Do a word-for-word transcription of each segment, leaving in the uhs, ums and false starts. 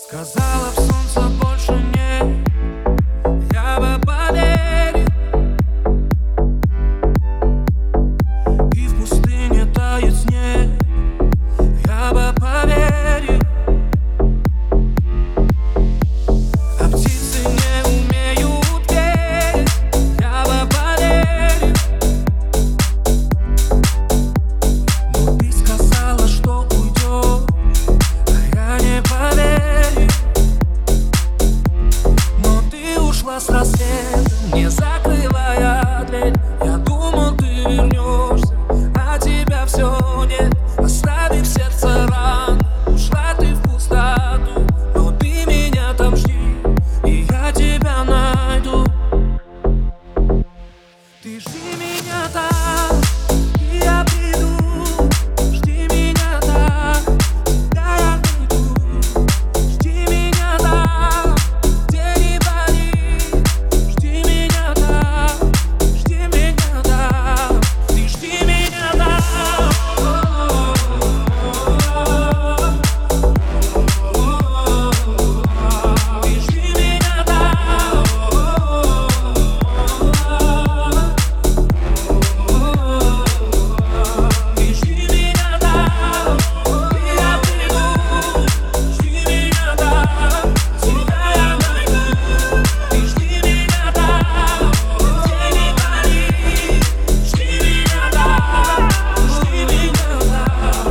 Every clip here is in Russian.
Сказала, в солнце больше нет, я бы поверил. И в пустыне тает снег, я бы поверил. А птицы не умеют петь, я бы поверил. Но ты сказала, что уйдешь, а я не поверил. Но ты ушла с рассветом, не закрывая дверь. Я думал, ты вернешься, а тебя все нет. Оставив сердце рано, ушла ты в пустоту. Но ты меня там жди, и я тебя найду. Ты жди меня там, и я приду. Жди меня там, когда я приду. Жди меня там, где не болит. Жди меня там, жди меня там. Ты жди меня там. Ты жди меня там. Ты жди меня там, и я приду. Жди меня там, тебя я найду. Ты жди меня там, где не болит. Жди меня там, жди меня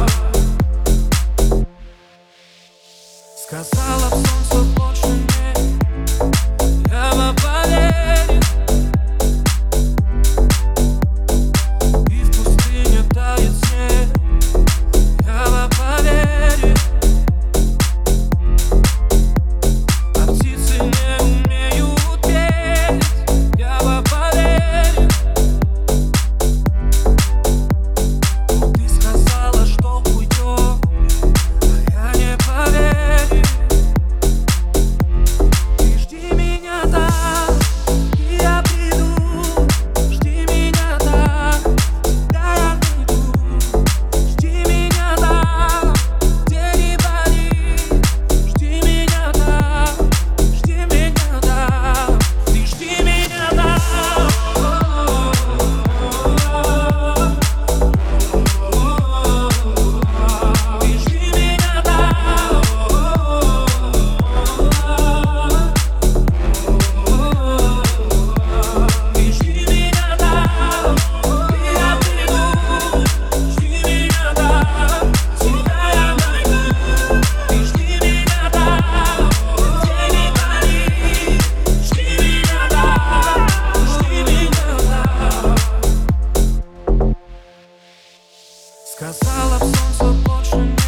там. Сказала, в солнце больше нет, я бы поверил. И в пустыне тает снег, я бы поверил. А птицы не умеют петь, я бы поверил. Но ты сказала, что уйдешь, а я не поверил. Ты жди меня там, и я приду. Жди меня там, когда я приду. Жди меня там, где не болит. Жди меня там, жди меня там. Ты жди меня там. Ты жди меня там. Ты жди меня там, и я приду. Жди меня там, тебя я найду. Ты жди меня там, где не болит. Жди меня там, жди меня там. Сказала, в солнце больше нет.